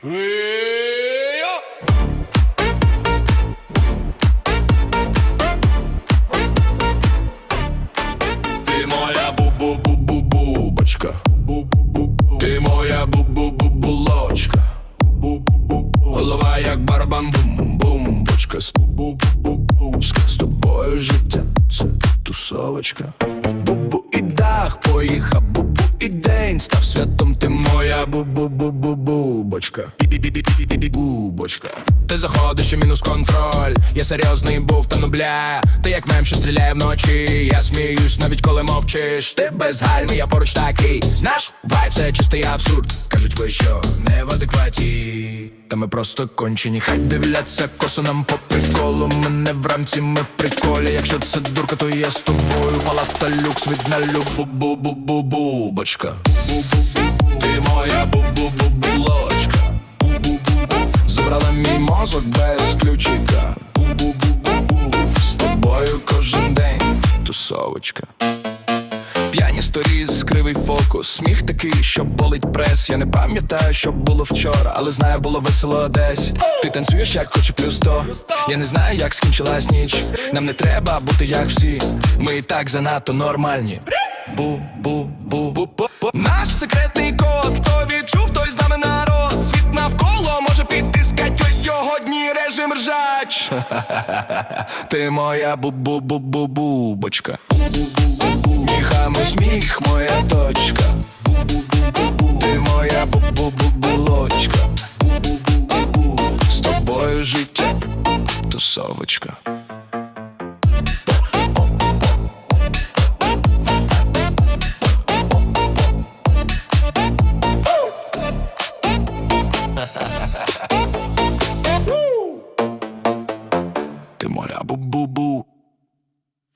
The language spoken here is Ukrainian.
Ти моя бу-бу-бу-бу-бубочка, ти моя бу-бу-бу-булочка, голова як барабан, бум-бумбочка, з тобою життя це тусовочка. Бу-бу і дах поїхав, бу-бу і день став святом. Ти моя бу-бу-бу-бу-бубочка, бубочка. Ти заходиш і мінус контроль. Я серйозний був, та ну бля. Ти як мем, що стріляє вночі. Я сміюсь навіть коли мовчиш. Ти без гальми, я поруч такий. Наш вайб це чистий абсурд. Кажуть ви що, не в адекваті. Та ми просто кончені, хай дивляться косо нам по приколу. Ми не в рамці, ми в приколі. Якщо це дурка, то я з тобою. Палата люкс від налю, бу-бу-бу-бу-бубочка. Ти моя бу-бу-бу-булочка, забрала мій мозок без ключика. З тобою кожен день тусовочка. П'яні сторіз, кривий фокус, сміх такий, що болить прес. Я не пам'ятаю, що було вчора, але знаю, було весело десь. Ти танцюєш, як хочу плюс 100. Я не знаю, як скінчилась ніч. Нам не треба бути як всі, ми і так занадто нормальні. Бу-бу-бу-бу-бу. Наш секретний код, хто відчув, той з нами народ. Світ навколо може підтискать, ось сьогодні режим ржач. Ти моя бу-бу-бу-бу-бубочка, міхами сміх, моя точка. Ти моя бу-бу-бу-булочка, з тобою життя тусовочка. Ти моя бу-бу-бу.